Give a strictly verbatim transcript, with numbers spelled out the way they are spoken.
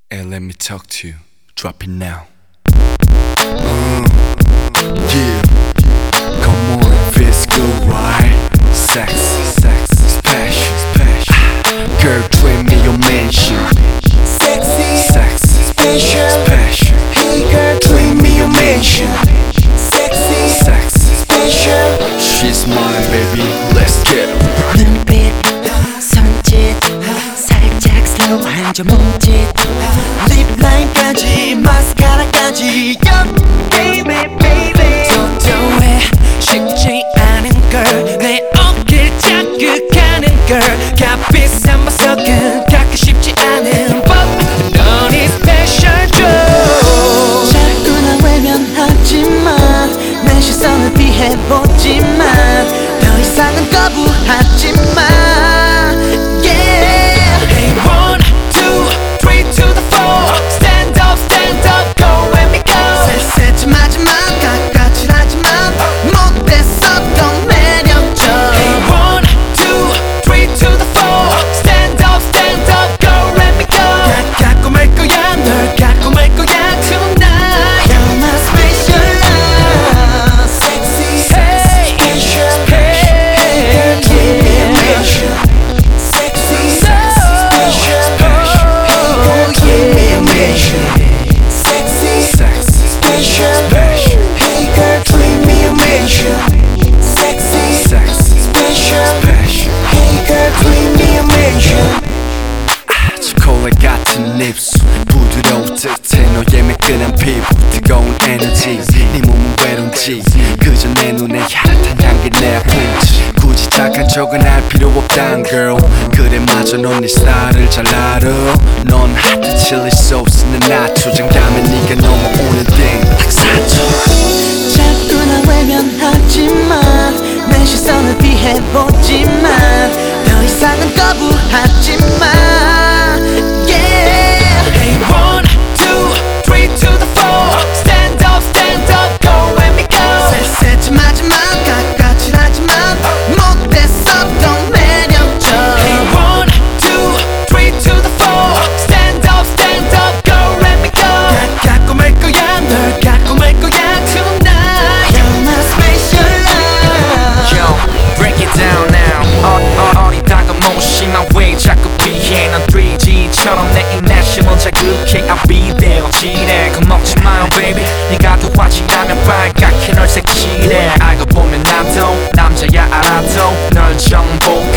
Hey, let me talk to you. Drop it now. Uh, yeah. Come on, it feels good, right? Sex, sex, passion, passion. Girl, treat me your mansion. Sexy, Sex, special. passion. Hey girl, treat me your mansion. Sexy, Sex, special. she's mine, baby. Let's get it. 눈빛, 손짓, 살짝 slow 한 점 몸짓, 립라인까지 마스카라까지 Yup, baby, baby. 도도해 쉽지 않은 걸 내 어깨를 자극하는 걸 값비싼 보석은 갖기 쉽지 않은 법 넌 이 스페셜 줘 자꾸 날 외면하지만 내 시선을 피해보지만 더 이상은 거부하지마. Yeah. Hey one, two, three to the four Stand up, stand up, go and me go 쎄쎄하지만 가까칠하지만 못됐어 더 매력져. Hey one, two, three to the four Stand up, stand up, go and me go 갖고 말 거야 널 갖고 말 거야 tonight. You're my special love. Sexy, Hey, special. hey, Hey girl, treat me a mansion. Sexy, special. Hey girl, treat me a mansion. Sexy, Sex, special. passion. Hey girl, treat me a mansion. Sexy, Sex, special. passion. Hey girl, treat me a mansion. 초콜릿 같은 입술 부드러울 듯해 너의 매끈한 피부 뜨거운 에너지 네 몸은 외로운지 그저 내 눈에 야릇한 향기 내 아픈지 굳이 착한 척은 할 필요 없단 girl 그래 맞아 넌 네 스타일을 잘 알아 넌 핫한 칠리 소스는 나초 장담해 네가 너무 오는 땡 like 사초 자꾸 날 외면하지만 내 시선을 피해보지만 더 이상은 거부하지마. Yeah. Hey one, two, three to the four Stand up, stand up, go and me go 쎄쎄하지만 가까칠하지만 못됐어 더 매력져. Hey one, two, three to the four Stand up, stand up, go and me go 갖고 말 거야 널 갖고 말 거야 tonight. You're my special love. Yo, break it down now. 어, 어, 어리다가 무심한 왜 자꾸 피해 난 쓰리 지처럼 내 인내심을 자극해 I'll be there 어찌래 겁먹지 마요 baby 네가 좋아지라면 빨갛게 널 색칠해 알고 보면 나도 남자야 알아도 널 정보